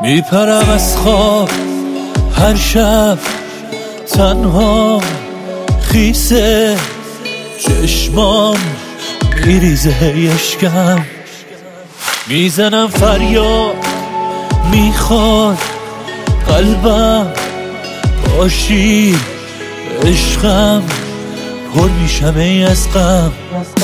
میپرم از خواب هر شب تنها، خیسه چشمام میریزه اشکم، میزنم فریاد میخواد قلبم، باشی عشقم پر میشم ای از غم.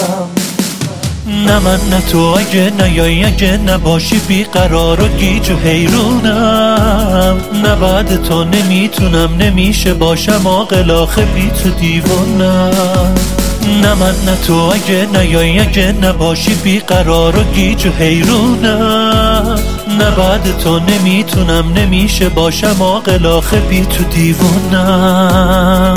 نه من نه تو، اگه نیایی اگه نباشی بیقرار و گیج و حیرونم، نه بعد تو نمیتونم نمیشه باشم عاقل آخه بی تو دیوونم. نه من نه تو، اگه نیایی اگه نباشی بیقرار و گیج و حیرونم، نه بعد تو نمیتونم نمیشه باشم عاقل آخه بی تو دیوونم.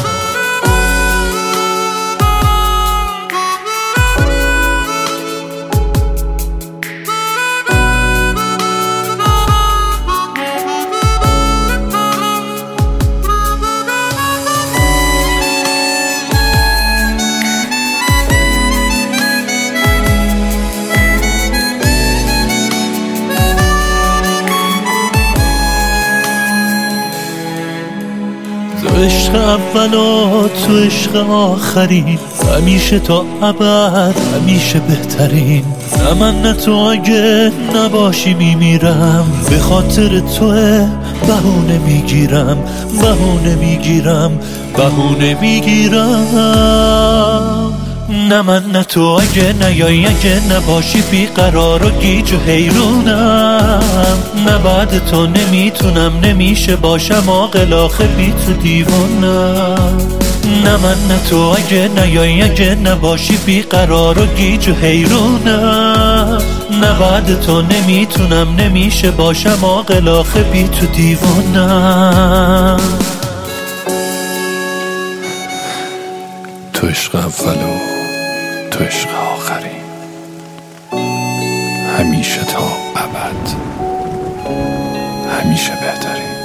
تو عشق اول و تو عشق آخرین، همیشه تا ابد همیشه بهترین. نه من نه تو، اگه نباشی میمیرم، به خاطر توه بهونه میگیرم بهونه میگیرم بهونه میگیرم. نه من نه تو، اگه نیایی اگه نباشی بیقرار و گیج و حیرونم، نه بعد تو نمیتونم نمیشه باشم عاقل آخه بی تو دیوونم. نه من نه تو، اگه نیایی اگه نباشی بیقرار و گیج و حیرونم، نه بعد تو نمیتونم نمیشه باشم عاقل آخه بی تو دیوونم. تو عشق اولو تو عشق آخرین، همیشه تا ابد همیشه بهترین.